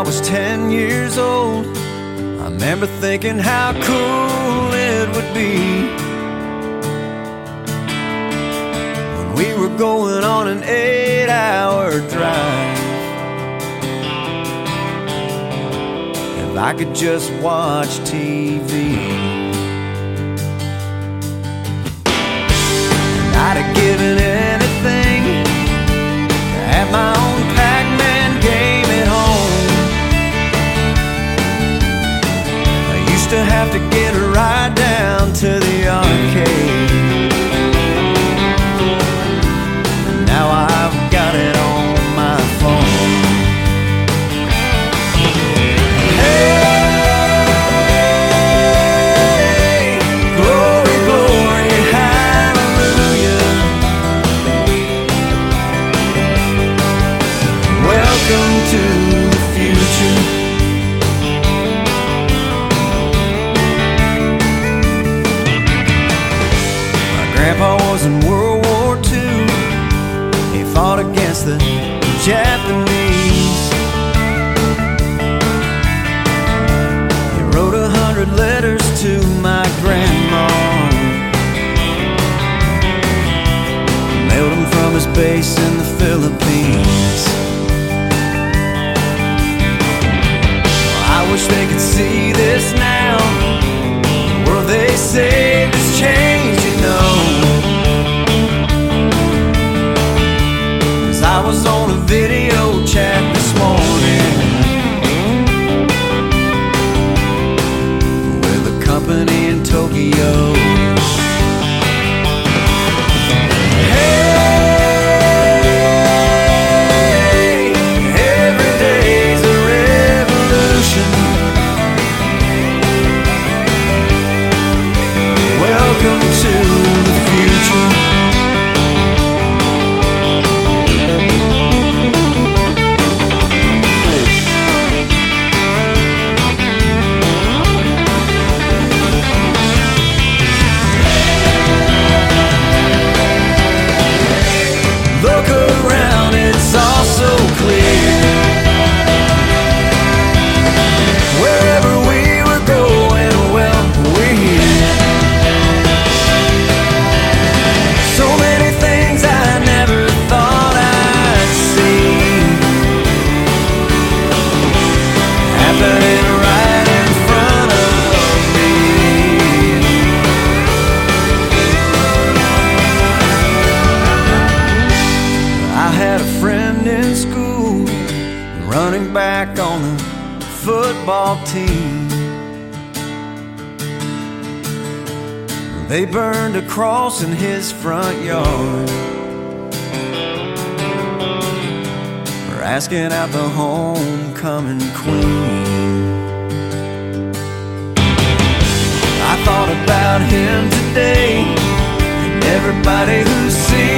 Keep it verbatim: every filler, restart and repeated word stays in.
was ten years old, I remember thinking how cool it would be when we were going on an eight-hour drive. If I could just watch T V, and I'd have given anything to have my own Pac-Man game at home. I used to have to get a ride down to the arcade, and now I've got it on my phone. Welcome to the future. My grandpa was in World War Two. He fought against the Japanese. He wrote a hundred letters to my grandma, mailed them from his base in the Philippines. I wish they could see this now. The world they saved has changed, you know. 'Cause I was on a video chat this morning with a company in Tokyo. Welcome to the future. Look around, it's all so clear. Wherever we were going, well, we're here. So many things I never thought I'd see happening right in front of me. I had a friend in school running back on the football team. They burned a cross in his front yard for asking out the homecoming queen. I thought about him today and everybody who's seen